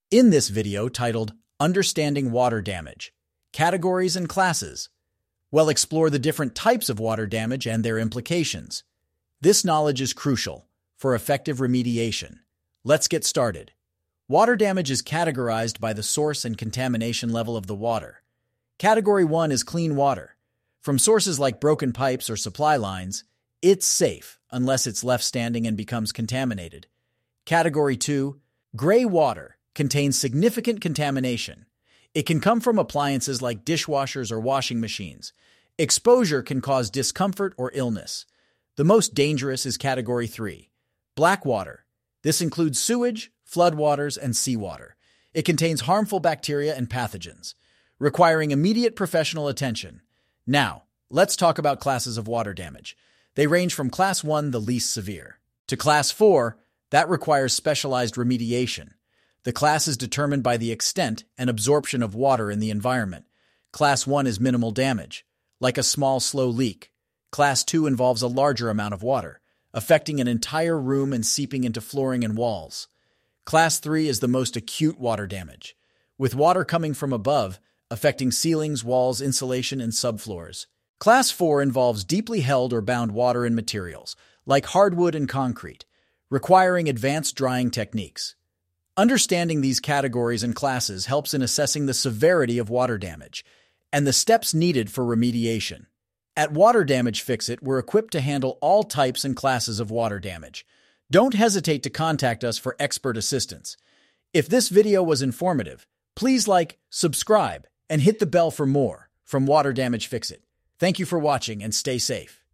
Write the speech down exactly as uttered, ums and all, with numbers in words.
In this video titled Understanding Water Damage, Categories and Classes, we'll explore the different types of water damage and their implications. This knowledge is crucial for effective remediation. Let's get started. Water damage is categorized by the source and contamination level of the water. Category one is clean water. From sources like broken pipes or supply lines, it's safe unless it's left standing and becomes contaminated. Category two, gray water, contains significant contamination. It can come from appliances like dishwashers or washing machines. Exposure can cause discomfort or illness. The most dangerous is Category three, black water. This includes sewage, floodwaters, and seawater. It contains harmful bacteria and pathogens, requiring immediate professional attention. Now, let's talk about classes of water damage. They range from Class one, the least severe, to Class four, that requires specialized remediation. The class is determined by the extent and absorption of water in the environment. Class one is minimal damage, like a small, slow leak. Class two involves a larger amount of water, affecting an entire room and seeping into flooring and walls. Class three is the most acute water damage, with water coming from above, affecting ceilings, walls, insulation, and subfloors. Class four involves deeply held or bound water in materials, like hardwood and concrete, requiring advanced drying techniques. Understanding these categories and classes helps in assessing the severity of water damage and the steps needed for remediation. At Water Damage Fix-It, we're equipped to handle all types and classes of water damage. Don't hesitate to contact us for expert assistance. If this video was informative, please like, subscribe, and hit the bell for more from Water Damage Fix-It. Thank you for watching and stay safe.